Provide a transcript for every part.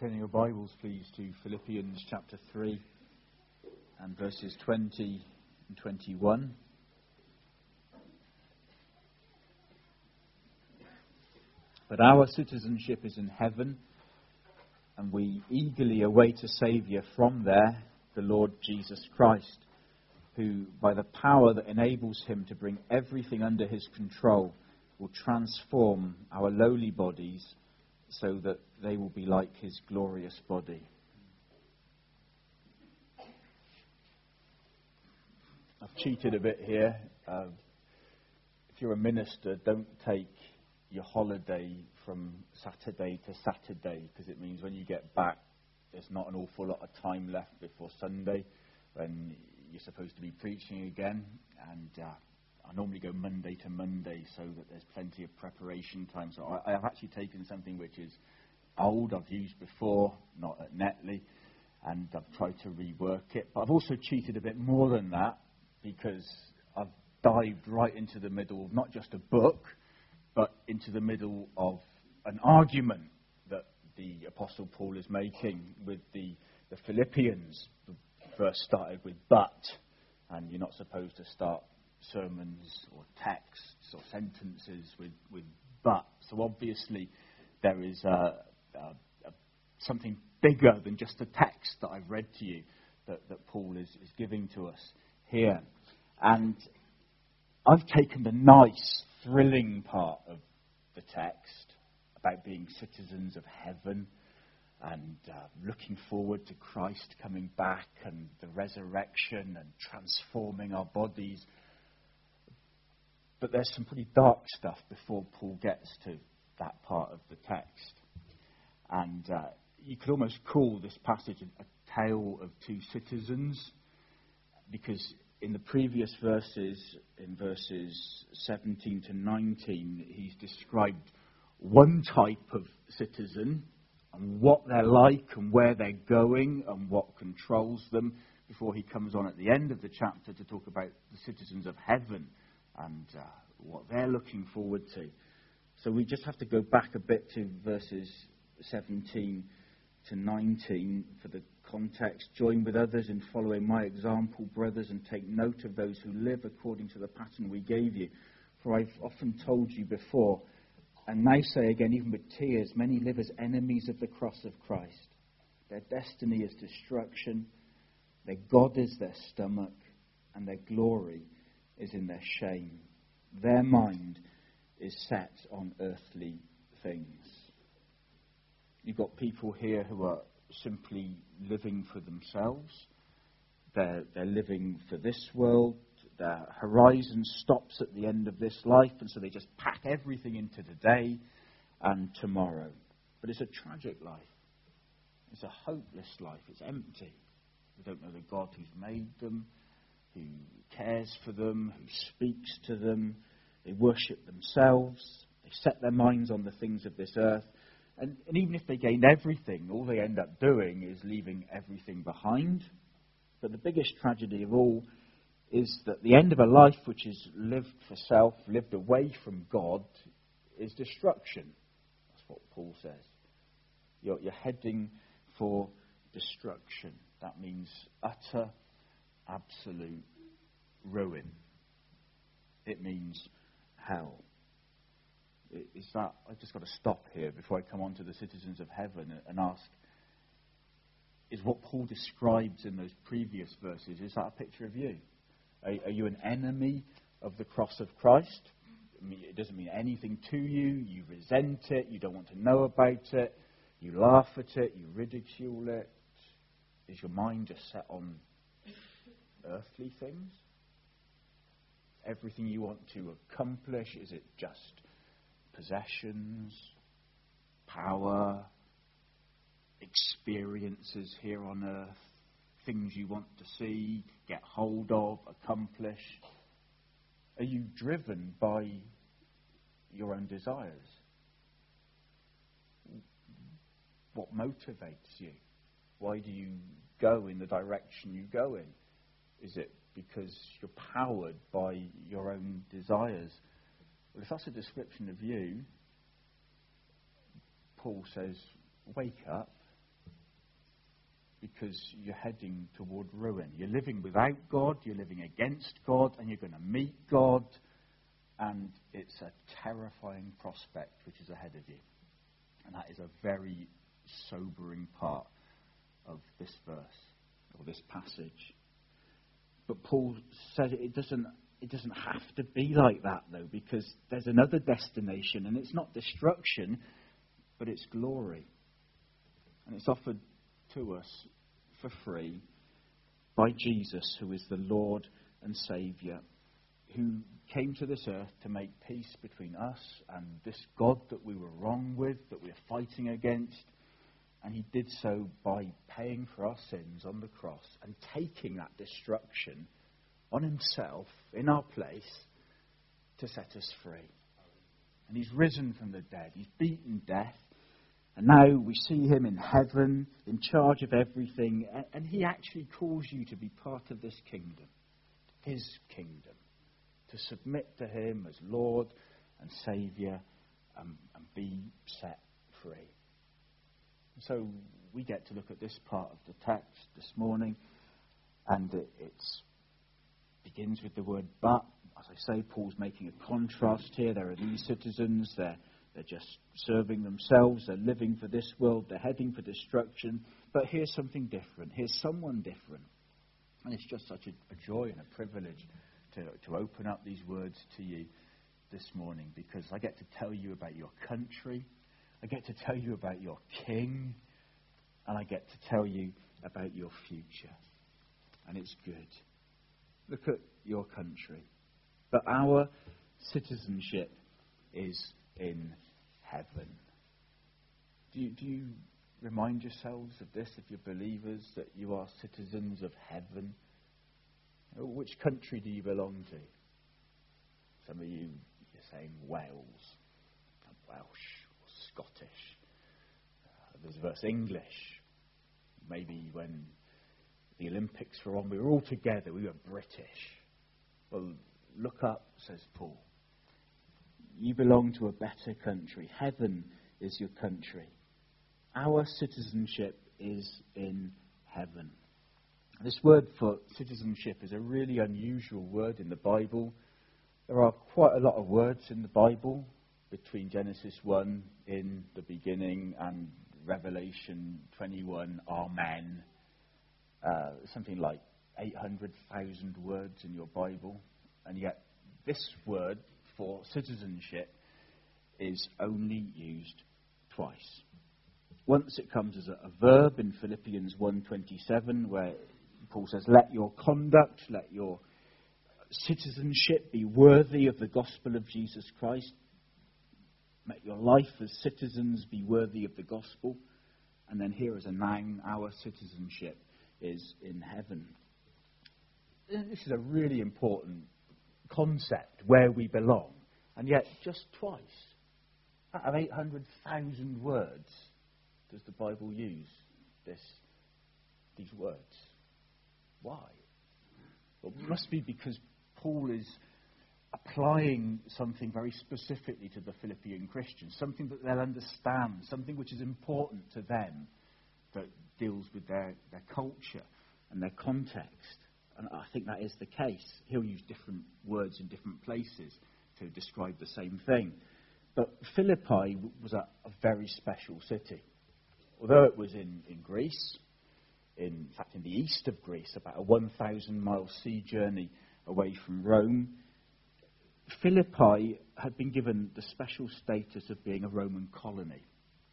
Turning your Bibles, please, to Philippians chapter 3 and verses 20 and 21. But our citizenship is in heaven, and we eagerly await a Saviour from there, the Lord Jesus Christ, who, by the power that enables him to bring everything under his control, will transform our lowly bodies so that they will be like his glorious body. I've cheated a bit here. If you're a minister, don't take your holiday from Saturday to Saturday, because it means when you get back, there's not an awful lot of time left before Sunday, when you're supposed to be preaching again. And I normally go Monday to Monday so that there's plenty of preparation time. So I have actually taken something which is old, I've used before, not at Netley, and I've tried to rework it. But I've also cheated a bit more than that, because I've dived right into the middle of not just a book, but into the middle of an argument that the Apostle Paul is making with the Philippians. The verse started with "but," and you're not supposed to start sermons or texts or sentences with "but." So obviously there is something bigger than just the text that I've read to you that Paul is giving to us here. And I've taken the nice, thrilling part of the text about being citizens of heaven and looking forward to Christ coming back and the resurrection and transforming our bodies. But there's some pretty dark stuff before Paul gets to that part of the text. And you could almost call this passage a tale of two citizens, because in the previous verses, in verses 17 to 19, he's described one type of citizen and what they're like and where they're going and what controls them, before he comes on at the end of the chapter to talk about the citizens of heaven and what they're looking forward to. So we just have to go back a bit to verses 17 to 19 for the context. Join with others in following my example, brothers, and take note of those who live according to the pattern we gave you. For I've often told you before, and now say again, even with tears, many live as enemies of the cross of Christ. Their destiny is destruction, their God is their stomach, and their glory is in their shame. Their mind is set on earthly things. You've got people here who are simply living for themselves. They're living for this world. Their horizon stops at the end of this life, and so they just pack everything into today and tomorrow. But it's a tragic life. It's a hopeless life. It's empty. They don't know the God who's made them, who cares for them, who speaks to them. They worship themselves. They set their minds on the things of this earth. And even if they gain everything, all they end up doing is leaving everything behind. But the biggest tragedy of all is that the end of a life which is lived for self, lived away from God, is destruction. That's what Paul says. You're heading for destruction. That means utter, absolute ruin. It means hell. Is that, I've just got to stop here before I come on to the citizens of heaven and ask, is what Paul describes in those previous verses, is that a picture of you? Are you an enemy of the cross of Christ? It doesn't mean anything to you. You resent it. You don't want to know about it. You laugh at it. You ridicule it. Is your mind just set on earthly things? Everything you want to accomplish, is it just possessions, power, experiences here on earth, things you want to see, get hold of, accomplish? Are you driven by your own desires? What motivates you? Why do you go in the direction you go in? Is it because you're powered by your own desires? Well, if that's a description of you, Paul says, wake up, because you're heading toward ruin. You're living without God, you're living against God, and you're going to meet God, and it's a terrifying prospect which is ahead of you. And that is a very sobering part of this verse, or this passage. But Paul said it doesn't have to be like that, though, because there's another destination, and it's not destruction, but it's glory. And it's offered to us for free by Jesus, who is the Lord and Saviour, who came to this earth to make peace between us and this God that we were wrong with, that we are fighting against. And he did so by paying for our sins on the cross and taking that destruction on himself in our place to set us free. And he's risen from the dead. He's beaten death. And now we see him in heaven, in charge of everything. And he actually calls you to be part of this kingdom, his kingdom, to submit to him as Lord and Saviour and be set free. So we get to look at this part of the text this morning, and it begins with the word but. As I say, Paul's making a contrast here. There are these citizens, they're just serving themselves, they're living for this world, they're heading for destruction. But here's something different, here's someone different. And it's just such a joy and a privilege to open up these words to you this morning, because I get to tell you about your country, I get to tell you about your king, and I get to tell you about your future. And it's good. Look at your country. But our citizenship is in heaven. Do you remind yourselves of this, if you're believers, that you are citizens of heaven? Which country do you belong to? Some of you, you're saying Wales, Welsh, or Scottish. Others of us English. Maybe when the Olympics were on, we were all together, we were British. Well, look up, says Paul. You belong to a better country. Heaven is your country. Our citizenship is in heaven. This word for citizenship is a really unusual word in the Bible. There are quite a lot of words in the Bible between Genesis 1, in the beginning, and Revelation 21, Amen. Something like 800,000 words in your Bible. And yet this word for citizenship is only used twice. Once it comes as a verb in Philippians 1:27, where Paul says, let your conduct, let your citizenship be worthy of the gospel of Jesus Christ. Let your life as citizens be worthy of the gospel. And then here as a noun, our citizenship is in heaven. This is a really important concept, where we belong. And yet, just twice, out of 800,000 words, does the Bible use these words? Why? Well, it must be because Paul is applying something very specifically to the Philippian Christians, something that they'll understand, something which is important to them, that deals with their culture and their context. And I think that is the case. He'll use different words in different places to describe the same thing. But Philippi was a very special city. Although it was in Greece, in fact in the east of Greece, about a 1,000-mile sea journey away from Rome, Philippi had been given the special status of being a Roman colony.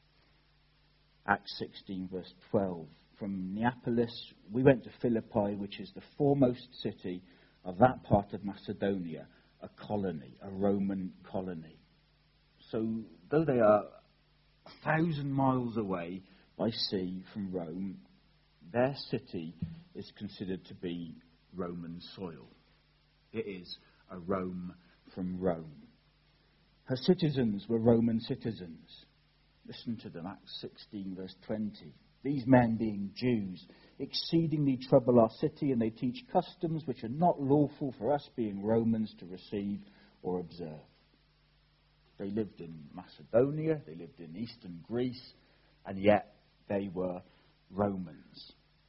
Acts 16, verse 12. From Neapolis, we went to Philippi, which is the foremost city of that part of Macedonia, a colony, a Roman colony. So, though they are 1,000 miles away by sea from Rome, their city is considered to be Roman soil. It is a Rome from Rome. Her citizens were Roman citizens. Listen to them, Acts 16, verse 20. These men, being Jews, exceedingly trouble our city, and they teach customs which are not lawful for us, being Romans, to receive or observe. They lived in Macedonia, they lived in eastern Greece, and yet they were Romans.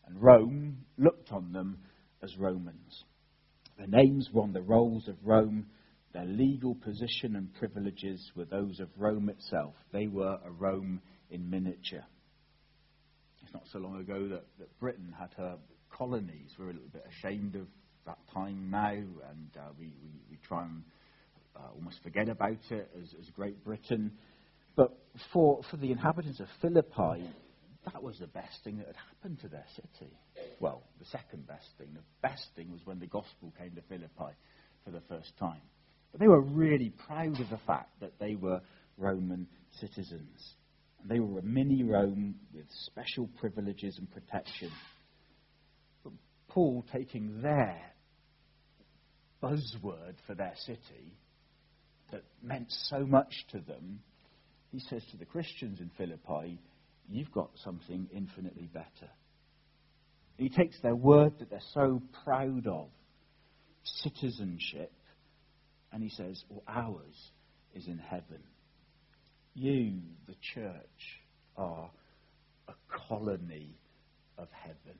And Rome looked on them as Romans. Their names were on the rolls of Rome. Their legal position and privileges were those of Rome itself. They were a Rome in miniature. It's not so long ago that Britain had her colonies. We're a little bit ashamed of that time now, and we try and almost forget about it as Great Britain. But for the inhabitants of Philippi, that was the best thing that had happened to their city. Well, the second best thing. The best thing was when the gospel came to Philippi for the first time. But they were really proud of the fact that they were Roman citizens. And they were a mini Rome with special privileges and protection. But Paul, taking their buzzword for their city that meant so much to them, he says to the Christians in Philippi, you've got something infinitely better. He takes their word that they're so proud of, citizenship, and he says, well, ours is in heaven. You, the church, are a colony of heaven.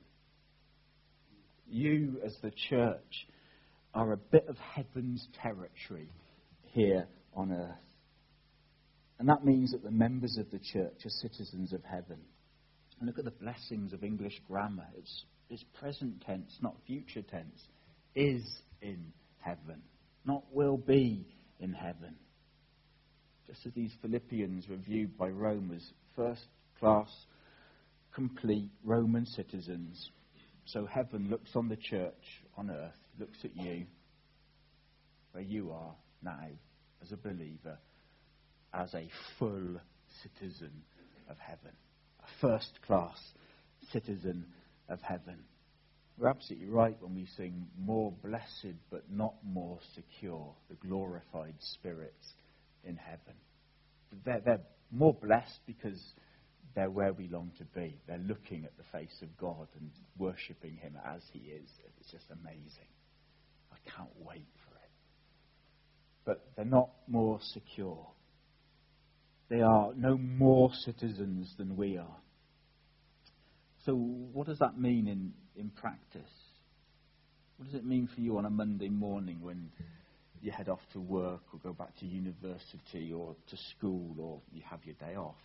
You, as the church, are a bit of heaven's territory here on earth. And that means that the members of the church are citizens of heaven. And look at the blessings of English grammar. It's present tense, not future tense. Is in heaven, not will be in heaven. Just as these Philippians were viewed by Rome as first-class, complete Roman citizens, so heaven looks on the church on earth, looks at you, where you are now as a believer, as a full citizen of heaven, a first-class citizen of heaven. We're absolutely right when we sing, more blessed but not more secure, the glorified spirits in heaven. They're more blessed because they're where we long to be. They're looking at the face of God and worshipping him as he is. It's just amazing. I can't wait for it. But they're not more secure. They are no more citizens than we are. So what does that mean in practice? What does it mean for you on a Monday morning when you head off to work or go back to university or to school or you have your day off?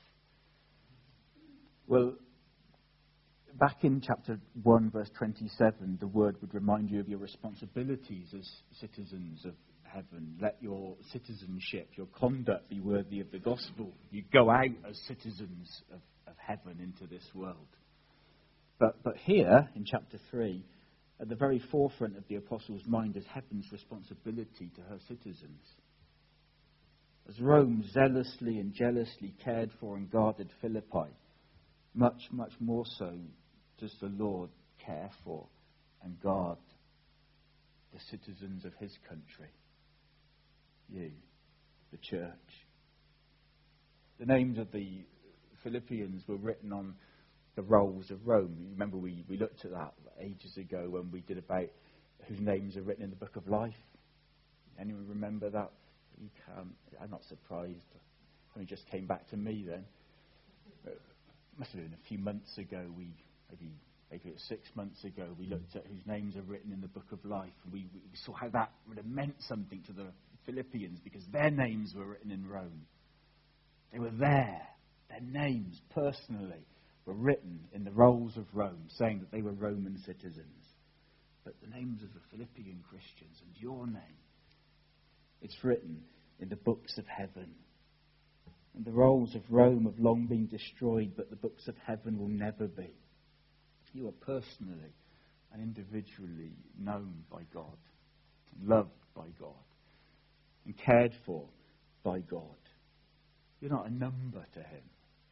Well, back in chapter 1, verse 27, the word would remind you of your responsibilities as citizens of heaven. Let your citizenship, your conduct be worthy of the gospel. You go out as citizens of heaven into this world. But here, in chapter 3, at the very forefront of the apostles' mind is heaven's responsibility to her citizens. As Rome zealously and jealously cared for and guarded Philippi, much, much more so does the Lord care for and guard the citizens of his country. You, the church. The names of the Philippians were written on the rolls of Rome. You remember we looked at that ages ago when we did about whose names are written in the book of life. Anyone remember that? You can. I'm not surprised. It only just came back to me then. It must have been a few months ago. Maybe it was 6 months ago. We looked at whose names are written in the book of life. And we saw how that would have meant something to the Philippians because their names were written in Rome. They were there. Their names personally were written in the rolls of Rome, saying that they were Roman citizens. But the names of the Philippian Christians and your name, it's written in the books of heaven. And the rolls of Rome have long been destroyed, but the books of heaven will never be. You are personally and individually known by God, loved by God, and cared for by God. You're not a number to him.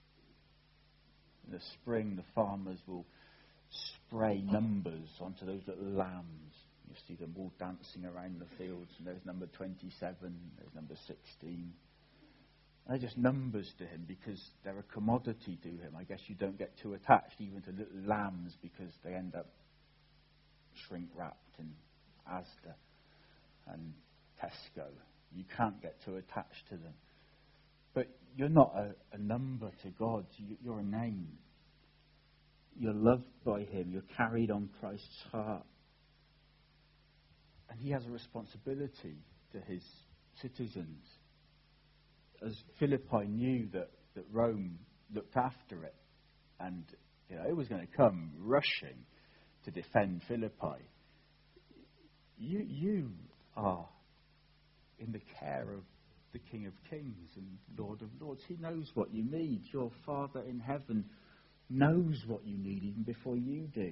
In the spring, the farmers will spray numbers onto those little lambs. You see them all dancing around the fields, and there's number 27, there's number 16. They're just numbers to him because they're a commodity to him. I guess you don't get too attached even to little lambs because they end up shrink-wrapped in Asda and Tesco. You can't get too attached to them. But you're not a number to God. You're a name. You're loved by him. You're carried on Christ's heart. And he has a responsibility to his citizens. As Philippi knew that Rome looked after it, and it was going to come rushing to defend Philippi. You are in the care of the King of Kings and Lord of Lords. He knows what you need. Your Father in heaven knows what you need even before you do.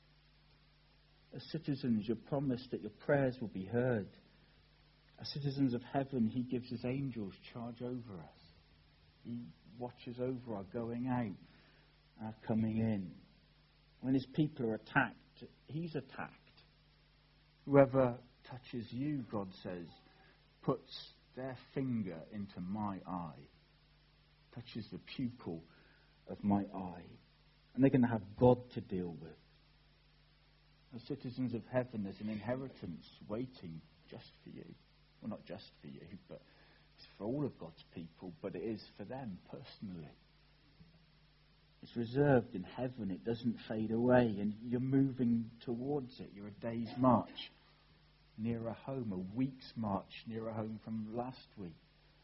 As citizens, you're promised that your prayers will be heard. As citizens of heaven, he gives his angels charge over us. He watches over our going out, our coming in. When his people are attacked, he's attacked. Whoever touches you, God says, puts their finger into my eye, touches the pupil of my eye. And they're going to have God to deal with. As citizens of heaven, there's an inheritance waiting just for you. Well, not just for you, but it's for all of God's people, but it is for them personally. It's reserved in heaven. It doesn't fade away, and you're moving towards it. You're a day's march nearer home, a week's march nearer home from last week,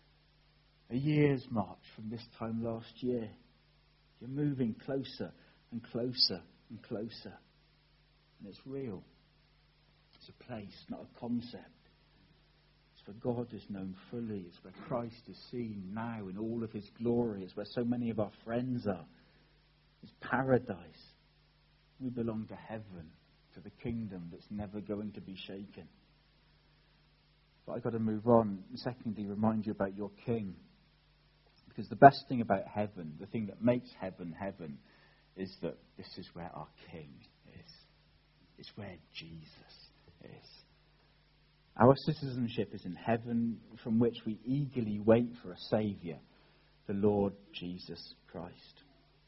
a year's march from this time last year. You're moving closer and closer and closer. And it's real. It's a place, not a concept. It's where God is known fully. It's where Christ is seen now in all of his glory. It's where so many of our friends are. It's paradise. We belong to heaven, to the kingdom that's never going to be shaken. But I've got to move on. Secondly, remind you about your King. Because the best thing about heaven, the thing that makes heaven heaven, is that this is where our King is. It's where Jesus is. Our citizenship is in heaven, from which we eagerly wait for a Saviour, the Lord Jesus Christ.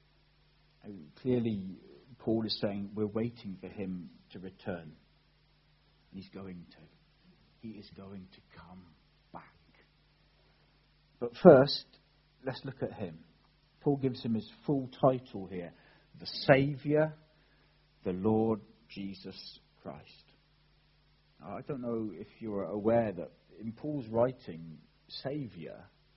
Clearly, Paul is saying we're waiting for him to return. And he's going to. He is going to come back. But first, let's look at him. Paul gives him his full title here. The Saviour, the Lord Jesus Christ. Now, I don't know if you're aware that in Paul's writing, Saviour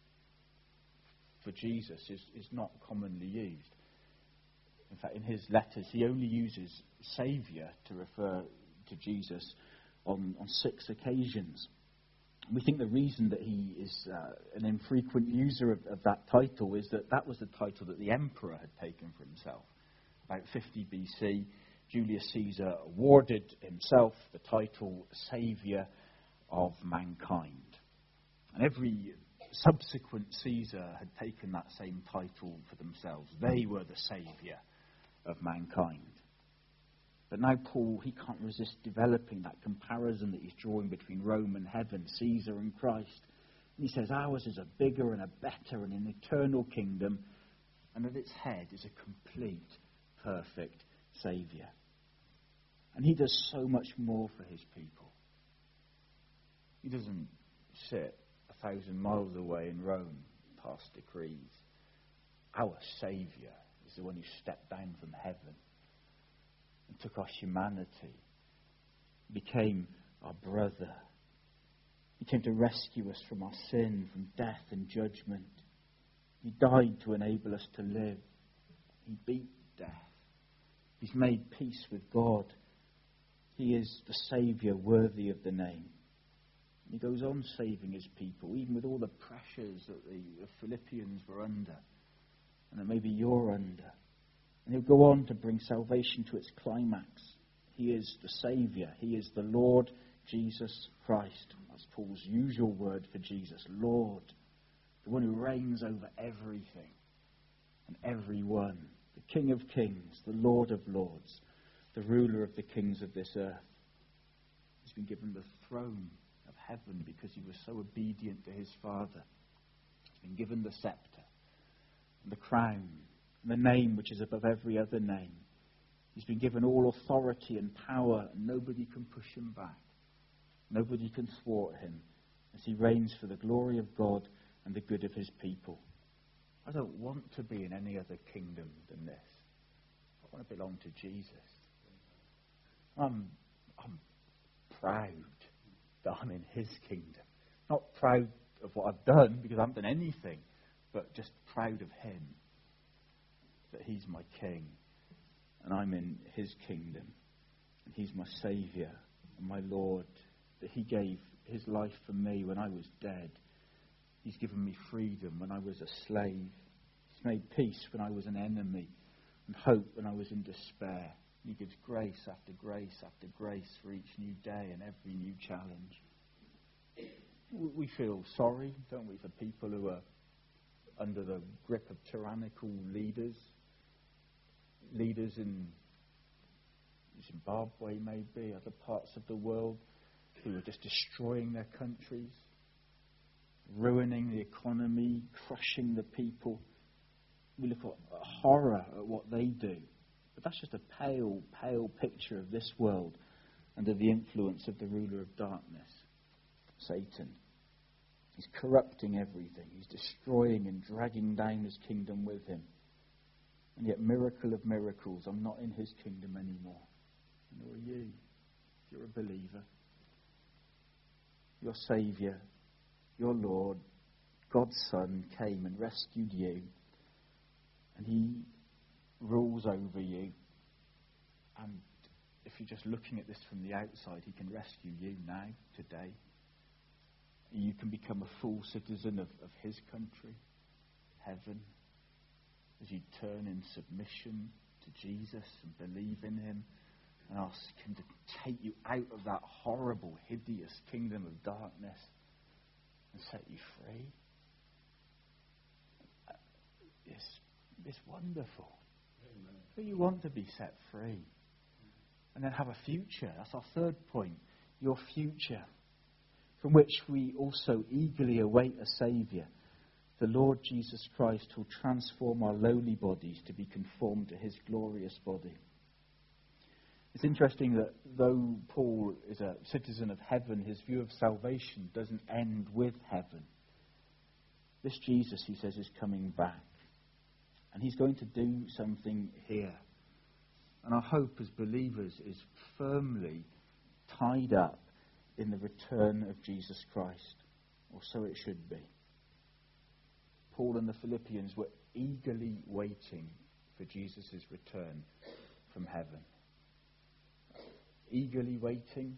for Jesus is not commonly used. In fact, in his letters, he only uses Saviour to refer to Jesus on 6 occasions. We think the reason that he is an infrequent user of that title is that was the title that the emperor had taken for himself. About 50 BC, Julius Caesar awarded himself the title Saviour of Mankind. And every subsequent Caesar had taken that same title for themselves. They were the Saviour of mankind. But now Paul, he can't resist developing that comparison that he's drawing between Rome and heaven, Caesar and Christ. And he says ours is a bigger and a better and an eternal kingdom, and at its head is a complete, perfect Saviour. And he does so much more for his people. He doesn't sit 1,000 miles away in Rome, pass decrees. Our Saviour is the one who stepped down from heaven and took our humanity, became our brother. He came to rescue us from our sin, from death and judgment. He died to enable us to live. He beat death. He's made peace with God. He is the Saviour worthy of the name. And he goes on saving his people, even with all the pressures that the Philippians were under, and that maybe you're under. And he'll go on to bring salvation to its climax. He is the Saviour. He is the Lord Jesus Christ. That's Paul's usual word for Jesus, Lord. The one who reigns over everything and everyone. The King of Kings, the Lord of Lords, the ruler of the kings of this earth. He's been given the throne of heaven because he was so obedient to his Father. He's been given the scepter and the crown and the name which is above every other name. He's been given all authority and power, and nobody can push him back. Nobody can thwart him as he reigns for the glory of God and the good of his people. I don't want to be in any other kingdom than this. want to belong to Jesus. I'm proud that I'm in his kingdom. Not proud of what I've done, because I haven't done anything, but just proud of him, that he's my king, and I'm in his kingdom, and he's my Saviour and my Lord, that he gave his life for me when I was dead. He's given me freedom when I was a slave. He's made peace when I was an enemy, and hope when I was in despair. And he gives grace after grace after grace for each new day and every new challenge. We feel sorry, don't we, for people who are under the grip of tyrannical leaders. Leaders in Zimbabwe, maybe, other parts of the world, who are just destroying their countries, ruining the economy, crushing the people. We look at horror at what they do. But that's just a pale, pale picture of this world under the influence of the ruler of darkness, Satan. He's corrupting everything. He's destroying and dragging down his kingdom with him. And yet, miracle of miracles, I'm not in his kingdom anymore. Nor are you, if you're a believer. Your Saviour, your Lord, God's Son, came and rescued you. And he rules over you. And if you're just looking at this from the outside, he can rescue you now, today. You can become a full citizen of his country, heaven, as you turn in submission to Jesus and believe in him and ask him to take you out of that horrible, hideous kingdom of darkness and set you free. It's wonderful. Amen. But you want to be set free and then have a future. That's our third point. Your future, from which we also eagerly await a Saviour, the Lord Jesus Christ, who will transform our lowly bodies to be conformed to his glorious body. It's interesting that though Paul is a citizen of heaven, his view of salvation doesn't end with heaven. This Jesus, he says, is coming back. And he's going to do something here. And our hope as believers is firmly tied up in the return of Jesus Christ. Or so it should be. Paul and the Philippians were eagerly waiting for Jesus' return from heaven. Eagerly waiting.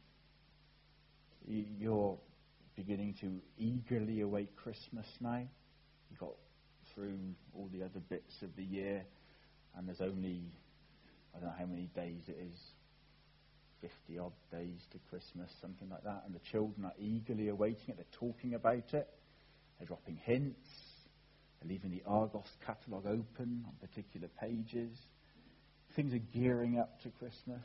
You're beginning to eagerly await Christmas now. You got through all the other bits of the year, and there's only, I don't know how many days it is, 50 odd days to Christmas, something like that, and the children are eagerly awaiting it. They're talking about it. They're dropping hints. They're leaving the Argos catalogue open on particular pages. Things are gearing up to Christmas.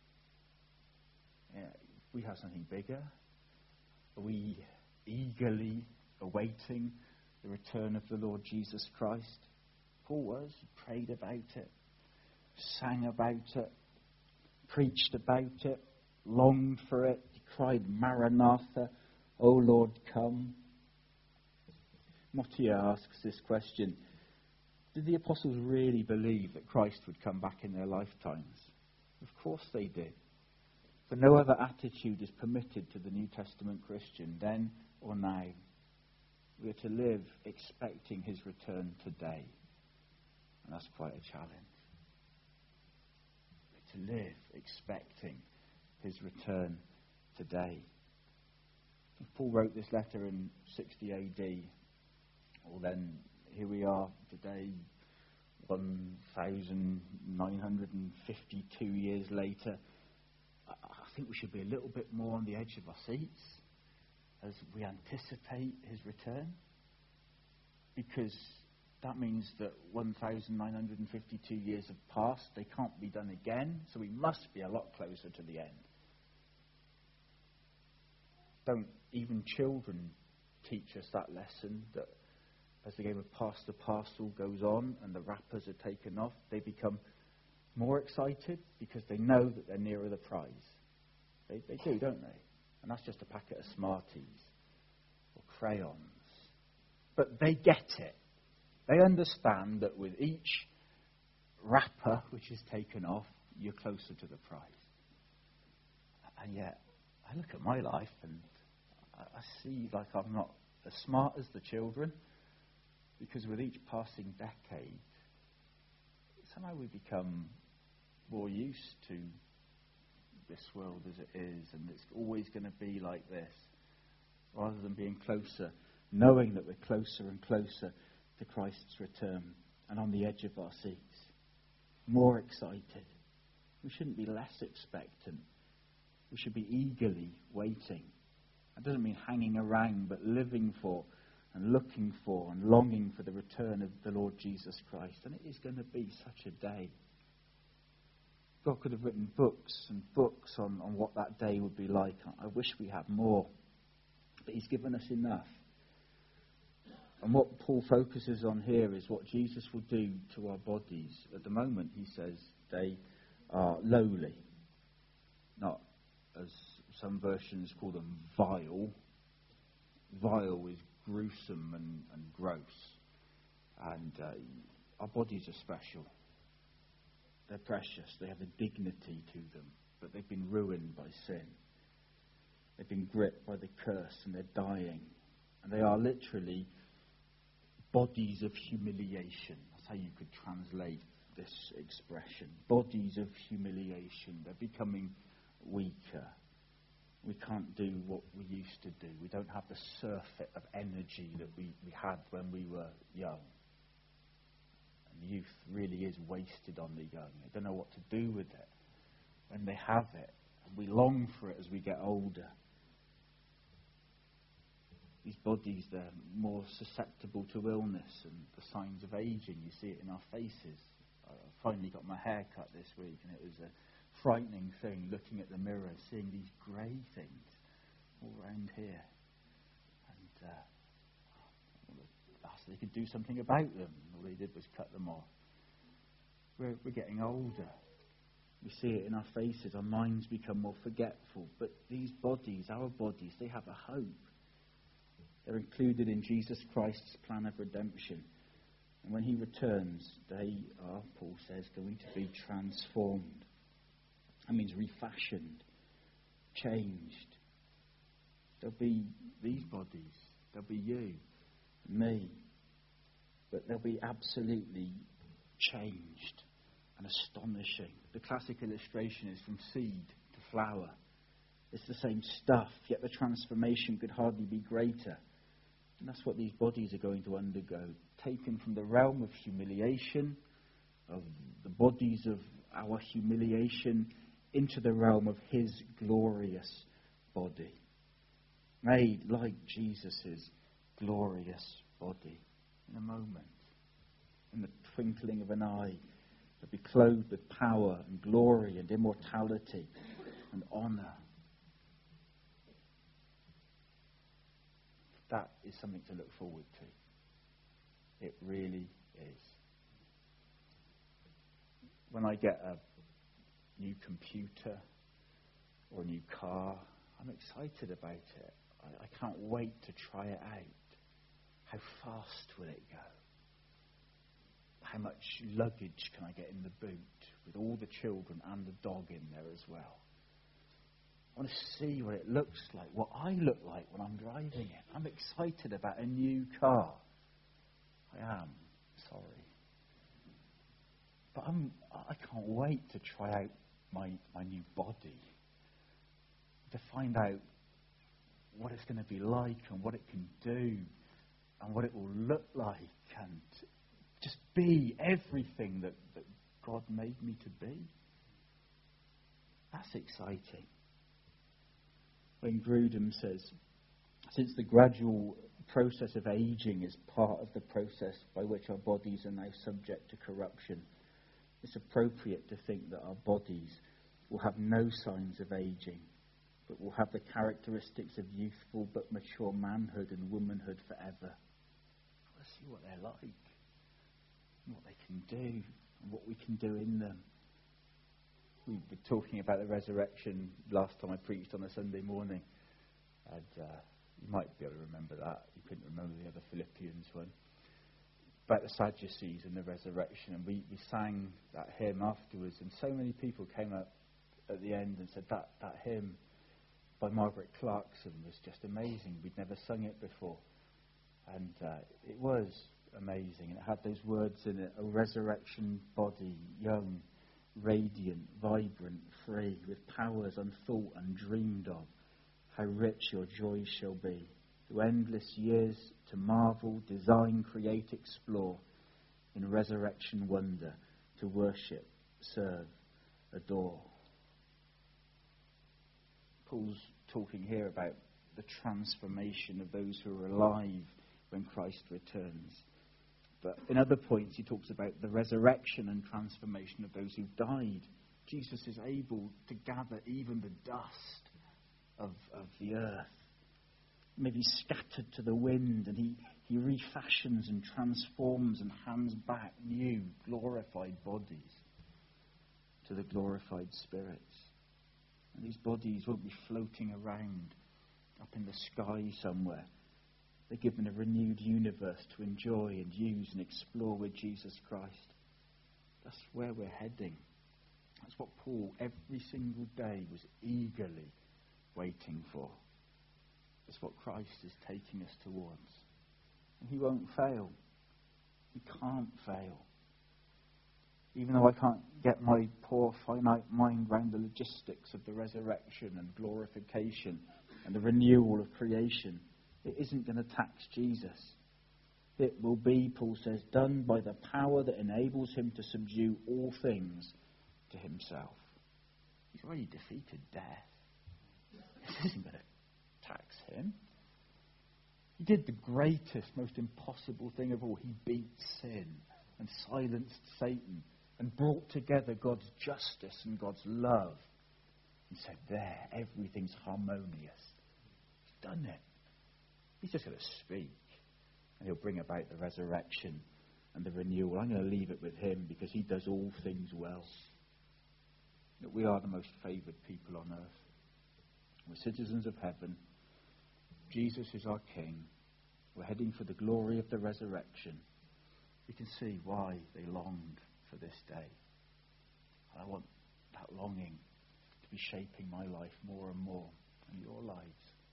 Yeah, we have something bigger. Are we eagerly awaiting the return of the Lord Jesus Christ? Paul was. He prayed about it, sang about it, preached about it, longed for it. He cried, Maranatha, O Lord, come. Mottier asks this question: did the apostles really believe that Christ would come back in their lifetimes? Of course they did. For no other attitude is permitted to the New Testament Christian, then or now. We are to live expecting his return today. And that's quite a challenge. We're to live expecting his return today. If Paul wrote this letter in 60 AD, well then here we are today, 1,952 years later. I think we should be a little bit more on the edge of our seats as we anticipate his return, because that means that 1,952 years have passed. They can't be done again, so we must be a lot closer to the end. Don't even children teach us that lesson, that as the game of Pass the Parcel goes on and the wrappers are taken off, they become more excited because they know that they're nearer the prize. They do, don't they? And that's just a packet of Smarties or crayons. But they get it. They understand that with each wrapper which is taken off, you're closer to the prize. And yet, I look at my life and I see like I'm not as smart as the children, because with each passing decade, somehow we become more used to this world as it is, and it's always going to be like this, rather than being closer, knowing that we're closer and closer to Christ's return and on the edge of our seats, more excited. We shouldn't be less expectant. We should be eagerly waiting. That doesn't mean hanging around, but living for and looking for and longing for the return of the Lord Jesus Christ. And it is going to be such a day. God could have written books and books on what that day would be like. I wish we had more. But he's given us enough. And what Paul focuses on here is what Jesus will do to our bodies. At the moment, he says they are lowly. Not, as some versions call them, vile. Vile is gruesome and gross. And our bodies are special. They're precious. They have a dignity to them. But they've been ruined by sin. They've been gripped by the curse and they're dying. And they are literally bodies of humiliation. That's how you could translate this expression. Bodies of humiliation. They're becoming weaker. We can't do what we used to do. We don't have the surfeit of energy that we had when we were young. And youth really is wasted on the young. They don't know what to do with it when they have it. And we long for it as we get older. These bodies, they're more susceptible to illness and the signs of aging. You see it in our faces. I finally got my hair cut this week, and it was a frightening thing, looking at the mirror, seeing these grey things all around here. And they could do something about them. All they did was cut them off. We're getting older. We see it in our faces. Our minds become more forgetful. But these bodies, our bodies, they have a hope. They're included in Jesus Christ's plan of redemption. And when he returns, they are, Paul says, going to be transformed. That means refashioned, changed. There'll be these bodies. There'll be you, me. But they'll be absolutely changed and astonishing. The classic illustration is from seed to flower. It's the same stuff, yet the transformation could hardly be greater. And that's what these bodies are going to undergo. Taken from the realm of humiliation, of the bodies of our humiliation, into the realm of his glorious body. Made like Jesus' glorious body. In a moment, in the twinkling of an eye, they'll be clothed with power and glory and immortality and honour. That is something to look forward to. It really is. When I get a new computer or a new car, I'm excited about it. I can't wait to try it out. How fast will it go? How much luggage can I get in the boot with all the children and the dog in there as well? I want to see what it looks like, what I look like when I'm driving it. I'm excited about a new car. I am, sorry. But I can't wait to try out my new body. To find out what it's going to be like and what it can do and what it will look like and just be everything that God made me to be. That's exciting. When Grudem says, since the gradual process of aging is part of the process by which our bodies are now subject to corruption, it's appropriate to think that our bodies will have no signs of aging, but will have the characteristics of youthful but mature manhood and womanhood forever. Let's see what they're like, and what they can do, and what we can do in them. We were talking about the resurrection last time I preached on a Sunday morning. And you might be able to remember that. You couldn't remember the other Philippians one. about the Sadducees and the resurrection, and we sang that hymn afterwards, and so many people came up at the end and said that hymn by Margaret Clarkson was just amazing. We'd never sung it before. And it was amazing. And it had those words in it: a resurrection body, young, radiant, vibrant, free, with powers unthought and dreamed of. How rich your joys shall be. Through endless years to marvel, design, create, explore. In resurrection wonder, to worship, serve, adore. Paul's talking here about the transformation of those who are alive when Christ returns. But in other points, he talks about the resurrection and transformation of those who've died. Jesus is able to gather even the dust of the earth, maybe scattered to the wind, and he refashions and transforms and hands back new, glorified bodies to the glorified spirits. And these bodies won't be floating around up in the sky somewhere. They're given a renewed universe to enjoy and use and explore with Jesus Christ. That's where we're heading. That's what Paul, every single day, was eagerly waiting for. It's what Christ is taking us towards. And he won't fail. He can't fail. Even though I can't get my poor finite mind round the logistics of the resurrection and glorification and the renewal of creation, it isn't going to tax Jesus. It will be, Paul says, done by the power that enables him to subdue all things to himself. He's already defeated death. This isn't going to tax him. He did the greatest, most impossible thing of all. He beat sin and silenced Satan and brought together God's justice and God's love. He said, there, everything's harmonious. He's done it. He's just going to speak, and he'll bring about the resurrection and the renewal. I'm going to leave it with him because he does all things well. That we are the most favoured people on earth. We're citizens of heaven. Jesus is our King. We're heading for the glory of the resurrection. You can see why they longed for this day. I want that longing to be shaping my life more and more, and your lives.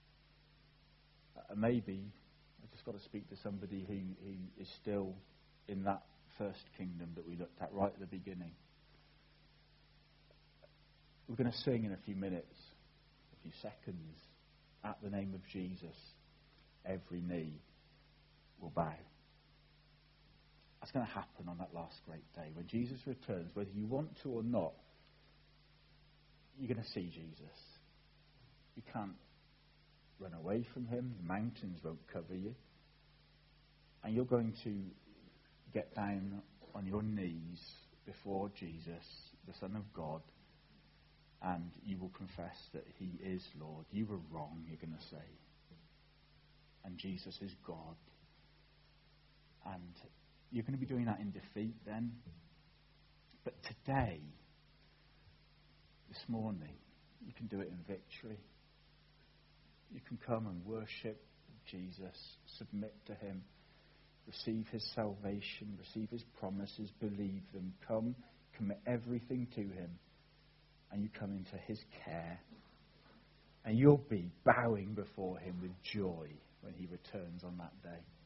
Maybe I've just got to speak to somebody who is still in that first kingdom that we looked at right at the beginning. We're going to sing in a few minutes, a few seconds. At the name of Jesus, every knee will bow. That's going to happen on that last great day. When Jesus returns, whether you want to or not, you're going to see Jesus. You can't run away from him. The mountains won't cover you. And you're going to get down on your knees before Jesus, the Son of God, and you will confess that he is Lord. You were wrong, you're going to say. And Jesus is God. And you're going to be doing that in defeat then. But today, this morning, you can do it in victory. You can come and worship Jesus, submit to him, receive his salvation, receive his promises, believe them. Come, commit everything to him, and you come into his care. And you'll be bowing before him with joy when he returns on that day.